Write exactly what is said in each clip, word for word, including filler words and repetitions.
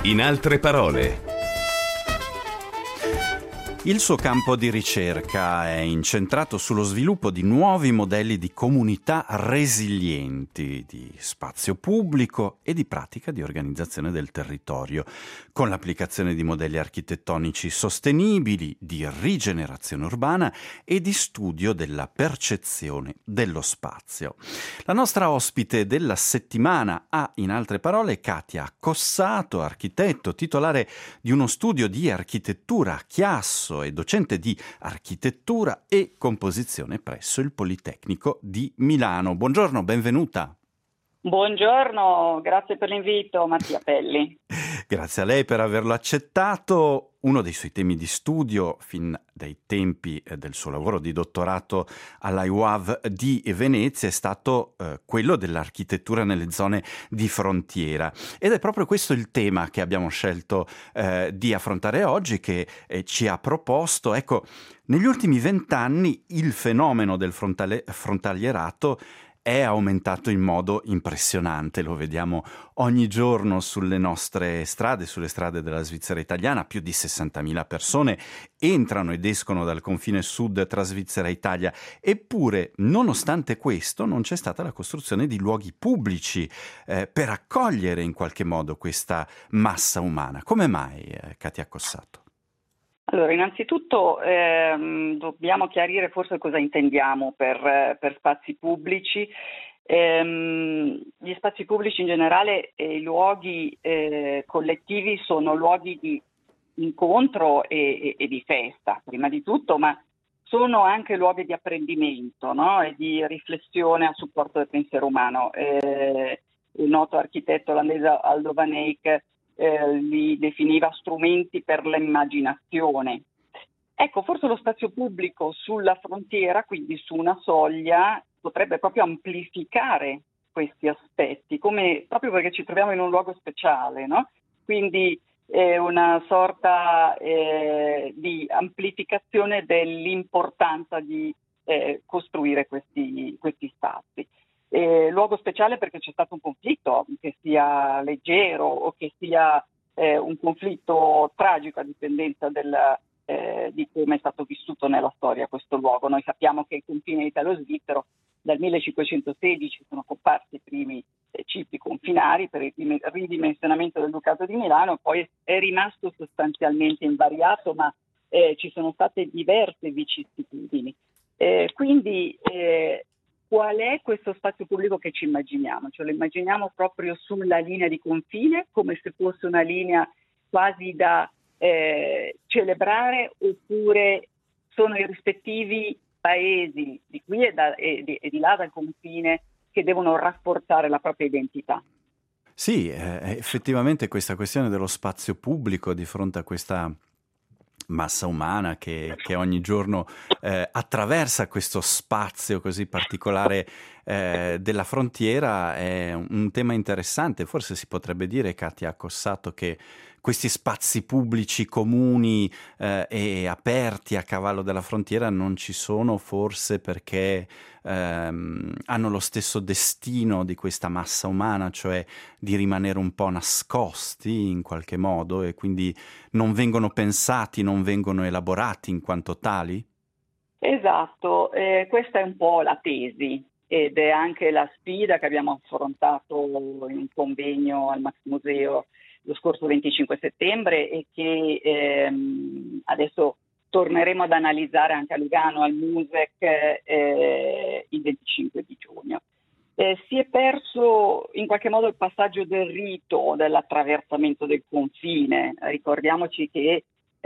In altre parole. Il suo campo di ricerca è incentrato sullo sviluppo di nuovi modelli di comunità resilienti, di spazio pubblico e di pratica di organizzazione del territorio, con l'applicazione di modelli architettonici sostenibili, di rigenerazione urbana e di studio della percezione dello spazio. La nostra ospite della settimana ha, in altre parole, Katia Cossato, architetto, titolare di uno studio di architettura a Chiasso e docente di architettura e composizione presso il Politecnico di Milano. Buongiorno, benvenuta. Buongiorno, grazie per l'invito Mattia Pelli. Grazie a lei per averlo accettato. Uno dei suoi temi di studio, fin dai tempi del suo lavoro di dottorato alla U A V di Venezia, è stato eh, quello dell'architettura nelle zone di frontiera. Ed è proprio questo il tema che abbiamo scelto eh, di affrontare oggi, che eh, ci ha proposto. Ecco, negli ultimi vent'anni il fenomeno del frontale- frontalierato è aumentato in modo impressionante, lo vediamo ogni giorno sulle nostre strade, sulle strade della Svizzera italiana. Più di sessantamila persone entrano ed escono dal confine sud tra Svizzera e Italia, eppure, nonostante questo, non c'è stata la costruzione di luoghi pubblici eh, per accogliere in qualche modo questa massa umana. Come mai, eh, Katia Cossato? Allora, innanzitutto ehm, dobbiamo chiarire forse cosa intendiamo per, per spazi pubblici. Ehm, gli spazi pubblici in generale e i luoghi eh, collettivi sono luoghi di incontro e, e, e di festa, prima di tutto, ma sono anche luoghi di apprendimento, no? E di riflessione a supporto del pensiero umano. Eh, il noto architetto olandese Aldo van Eyck Eh, li definiva strumenti per l'immaginazione. Ecco, forse lo spazio pubblico sulla frontiera, quindi su una soglia, potrebbe proprio amplificare questi aspetti, come, proprio perché ci troviamo in un luogo speciale, no? Quindi è una sorta eh, di amplificazione dell'importanza di eh, costruire questi, questi spazi. Eh, luogo speciale perché c'è stato un conflitto, che sia leggero o che sia eh, un conflitto tragico a dipendenza del, eh, di come è stato vissuto nella storia questo luogo. Noi sappiamo che il confine italo-svizzero dal millecinquecentosedici sono comparsi i primi eh, cippi confinari per il ridimensionamento del Ducato di Milano, poi è rimasto sostanzialmente invariato, ma eh, ci sono state diverse vicissitudini. Eh, quindi eh, Qual è questo spazio pubblico che ci immaginiamo? Ce lo immaginiamo proprio sulla linea di confine, come se fosse una linea quasi da eh, celebrare, oppure sono i rispettivi paesi di qui e, da, e, di, e di là dal confine che devono rafforzare la propria identità? Sì, eh, effettivamente questa questione dello spazio pubblico di fronte a questa massa umana che, che ogni giorno eh, attraversa questo spazio così particolare eh, della frontiera è un, un tema interessante. Forse si potrebbe dire, Katia Cossato, che questi spazi pubblici comuni eh, e aperti a cavallo della frontiera non ci sono, forse perché ehm, hanno lo stesso destino di questa massa umana, cioè di rimanere un po' nascosti in qualche modo, e quindi non vengono pensati, non vengono elaborati in quanto tali? Esatto, eh, questa è un po' la tesi ed è anche la sfida che abbiamo affrontato in un convegno al Max Museo lo scorso venticinque settembre e che ehm, adesso torneremo ad analizzare anche a Lugano al MUSEC eh, il venticinque di giugno. Eh, si è perso in qualche modo il passaggio del rito dell'attraversamento del confine. Ricordiamoci che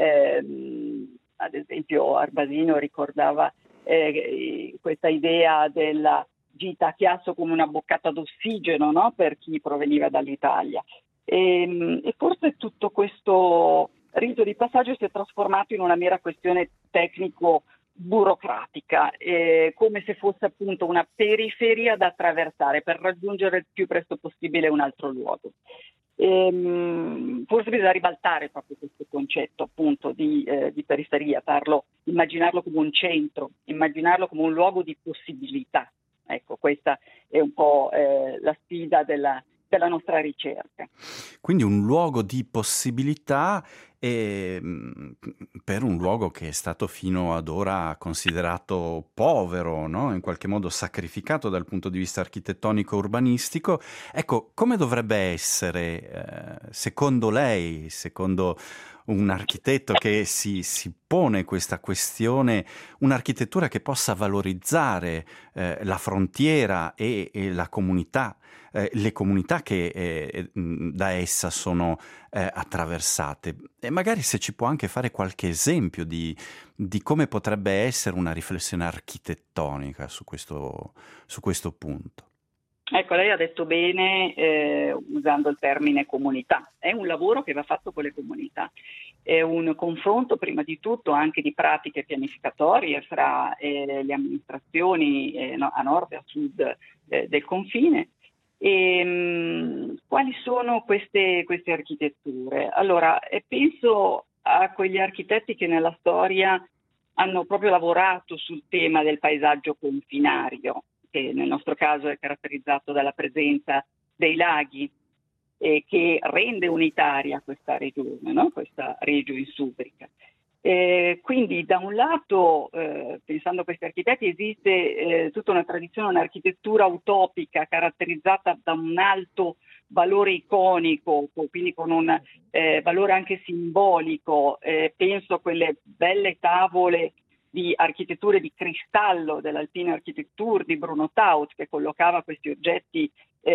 ehm, ad esempio Arbasino ricordava eh, questa idea della gita a Chiasso come una boccata d'ossigeno, no? Per chi proveniva dall'Italia. E, e forse tutto questo rito di passaggio si è trasformato in una mera questione tecnico-burocratica, eh, come se fosse appunto una periferia da attraversare per raggiungere il più presto possibile un altro luogo. E, forse bisogna ribaltare proprio questo concetto appunto di, eh, di periferia, farlo, immaginarlo come un centro, immaginarlo come un luogo di possibilità. Ecco, questa è un po' eh, la sfida della della nostra ricerca. Quindi un luogo di possibilità e, mh, per un luogo che è stato fino ad ora considerato povero, no? In qualche modo sacrificato dal punto di vista architettonico urbanistico. Ecco, come dovrebbe essere, eh, secondo lei, secondo un architetto che si, si pone questa questione, un'architettura che possa valorizzare eh, la frontiera e, e la comunità, eh, le comunità che eh, da essa sono eh, attraversate. E magari se ci può anche fare qualche esempio di, di come potrebbe essere una riflessione architettonica su questo, su questo punto. Ecco, lei ha detto bene eh, usando il termine comunità. È un lavoro che va fatto con le comunità. È un confronto prima di tutto anche di pratiche pianificatorie fra eh, le amministrazioni eh, no, a nord e a sud eh, del confine. E, mh, quali sono queste, queste architetture? Allora, eh, penso a quegli architetti che nella storia hanno proprio lavorato sul tema del paesaggio confinario, che nel nostro caso è caratterizzato dalla presenza dei laghi, eh, che rende unitaria questa regione, no? Questa regio insubrica. Eh, quindi da un lato, eh, pensando a questi architetti, esiste eh, tutta una tradizione, un'architettura utopica caratterizzata da un alto valore iconico, quindi con un eh, valore anche simbolico. Eh, penso a quelle belle tavole di architetture di cristallo dell'Alpine Architecture di Bruno Taut, che collocava questi oggetti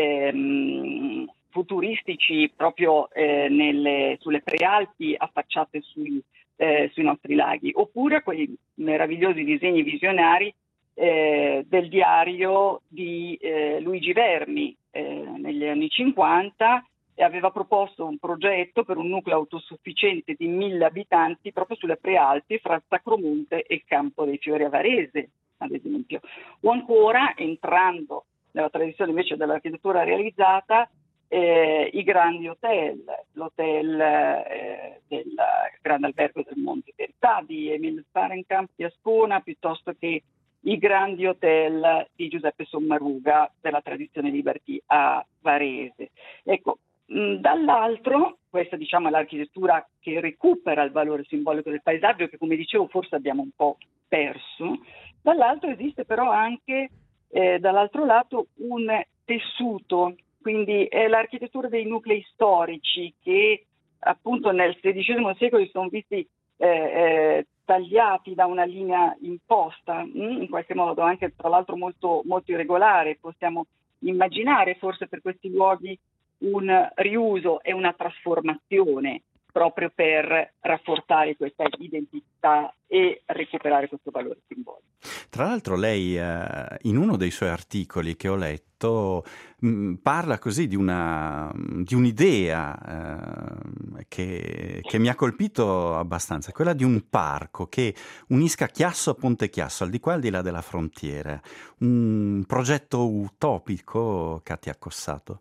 ehm, futuristici proprio eh, nelle, sulle prealpi affacciate sui, eh, sui nostri laghi, oppure quei meravigliosi disegni visionari eh, del diario di eh, Luigi Vermi eh, negli anni cinquanta, e aveva proposto un progetto per un nucleo autosufficiente di mille abitanti proprio sulle prealpi fra Sacromonte e il Campo dei Fiori a Varese, ad esempio. O ancora, entrando nella tradizione invece dell'architettura realizzata, eh, i grandi hotel, l'hotel eh, del Grande Albergo del Monte Verità di Emil Fahrenkamp di Ascona, piuttosto che i grandi hotel di Giuseppe Sommaruga della tradizione Liberty a Varese. Ecco, dall'altro, questa diciamo è l'architettura che recupera il valore simbolico del paesaggio, che come dicevo forse abbiamo un po' perso. Dall'altro esiste però anche eh, dall'altro lato un tessuto, quindi è l'architettura dei nuclei storici che appunto nel sedicesimo secolo si sono visti eh, eh, tagliati da una linea imposta, mh, in qualche modo anche tra l'altro molto, molto irregolare. Possiamo immaginare forse per questi luoghi un riuso e una trasformazione proprio per rafforzare questa identità e recuperare questo valore simbolico. Tra l'altro lei eh, in uno dei suoi articoli che ho letto mh, parla così di una di un'idea eh, che, che mi ha colpito abbastanza, quella di un parco che unisca Chiasso a Ponte Chiasso, al di qua e al di là della frontiera. Un progetto utopico, Katia Cossato?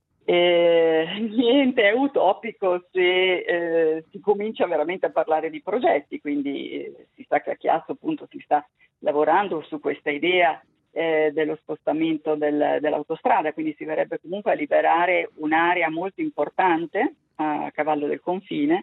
Eh, niente è utopico se eh, si comincia veramente a parlare di progetti, quindi eh, si sa che a Chiasso appunto si sta lavorando su questa idea eh, dello spostamento del, dell'autostrada, quindi si verrebbe comunque a liberare un'area molto importante a cavallo del confine.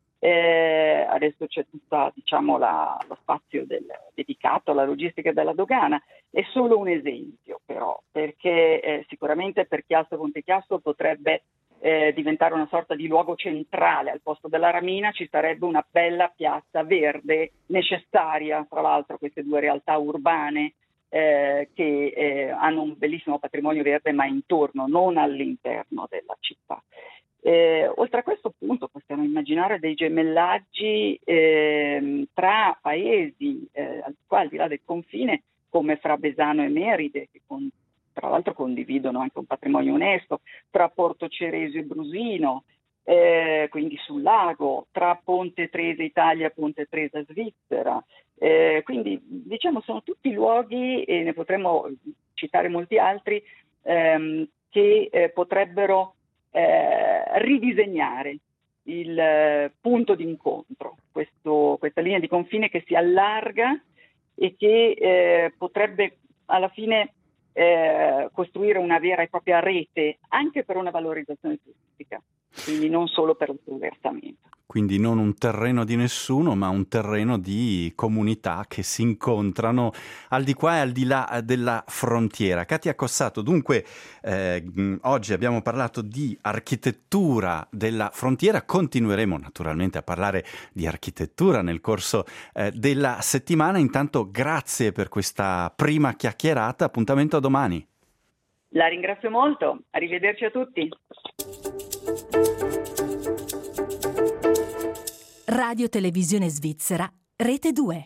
Eh, adesso c'è tutto diciamo, la, lo spazio del, dedicato alla logistica della dogana. È solo un esempio però, perché eh, sicuramente per Chiasso Ponte Chiasso potrebbe eh, diventare una sorta di luogo centrale. Al posto della Ramina ci sarebbe una bella piazza verde necessaria, tra l'altro queste due realtà urbane eh, che eh, hanno un bellissimo patrimonio verde ma intorno, non all'interno della città. Eh, oltre a questo punto possiamo immaginare dei gemellaggi eh, tra paesi eh, al, qua, al di là del confine, come fra Besano e Meride, che con, tra l'altro condividono anche un patrimonio UNESCO, tra Porto Ceresio e Brusino, eh, quindi sul lago, tra Ponte Tresa Italia e Ponte Tresa Svizzera. Eh, quindi diciamo sono tutti luoghi, e ne potremmo citare molti altri, ehm, che eh, potrebbero Eh, ridisegnare il eh, punto d'incontro, questo, questa linea di confine che si allarga e che eh, potrebbe alla fine eh, costruire una vera e propria rete anche per una valorizzazione turistica, quindi non solo per il suo versamento. Quindi non un terreno di nessuno, ma un terreno di comunità che si incontrano al di qua e al di là della frontiera. Katia Cossato, dunque eh, oggi abbiamo parlato di architettura della frontiera, continueremo naturalmente a parlare di architettura nel corso eh, della settimana. Intanto grazie per questa prima chiacchierata, appuntamento a domani. La ringrazio molto, arrivederci a tutti. Radio Televisione Svizzera, Rete due.